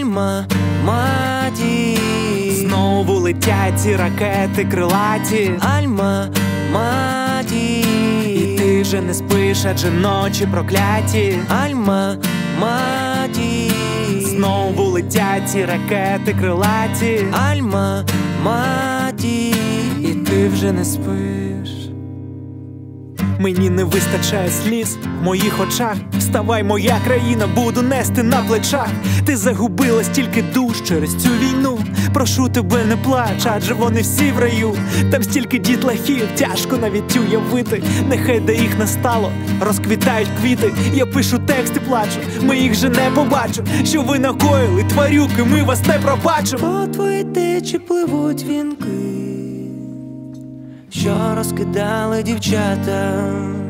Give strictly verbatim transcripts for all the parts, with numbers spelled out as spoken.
Альма, маті. Знову летять ці ракети крилаті. Альма, маті. І ти вже не спиш, адже ночі прокляті. Альма, маті. Знову летять ці ракети крилаті. Альма, маті. І ти вже не спиш. Мені не вистачає сліз в моїх очах. Вставай, моя країна, буду нести на плечах. Ти загубила стільки душ через цю війну. Прошу тебе, не плач, адже вони всі в раю. Там стільки дітлахів, тяжко навіть уявити. Нехай де їх не стало, розквітають квіти. Я пишу текст і плачу, ми їх же не побачу. Що ви накоїли, тварюки, ми вас не пробачимо. По твої течі пливуть вінки, що розкидали дівчата.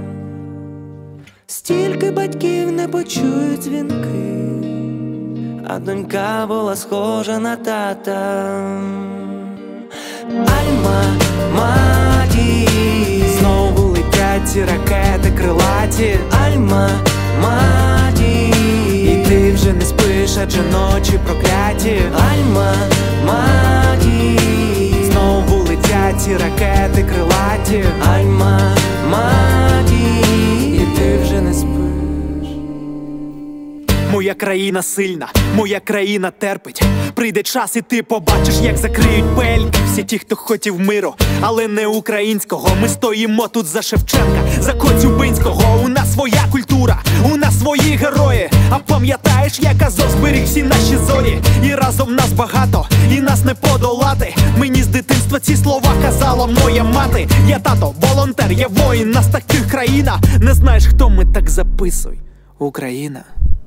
Стільки батьків не почують дзвінки, а донька була схожа на тата. Альма, маті. Знову летять ці ракети крилаті. Альма, маті. І ти вже не спиш, адже ночі прокляті. Альма, маті. Знову летять ці ракети крилаті. Альма, маті. І ти вже не спиш. Моя країна сильна, моя країна терпить. Прийде час і ти побачиш, як закриють пельки всі ті, хто хотів миру, але не українського. Ми стоїмо тут за Шевченка, за Коцюбинського. У нас своя культура, у нас свої герої. А пам'ятаєш, як Азов зберіг всі наші зорі? І разом нас багато, і нас не подолати. Мені з дитинства ці слова казала моя мати. Я тато, волонтер, я воїн, нас таких країна. Не знаєш, хто ми, так записуй. Україна.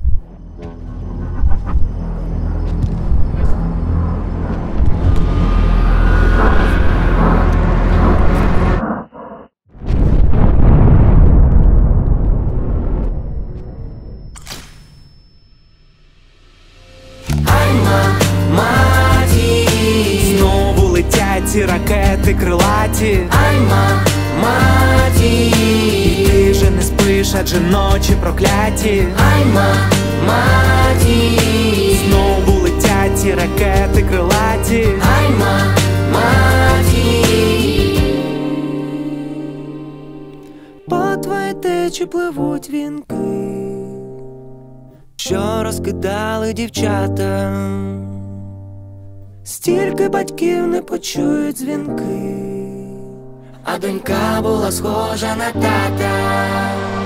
Ці ракети крилаті. Альма, маті. І ти вже не спиш, адже ночі прокляті. Альма, маті. Знову летять ці ракети крилаті. Альма, маті. По твоїй течі пливуть вінки, що розкидали дівчата. Стільки батьків не почують дзвінки, а донька була схожа на тата.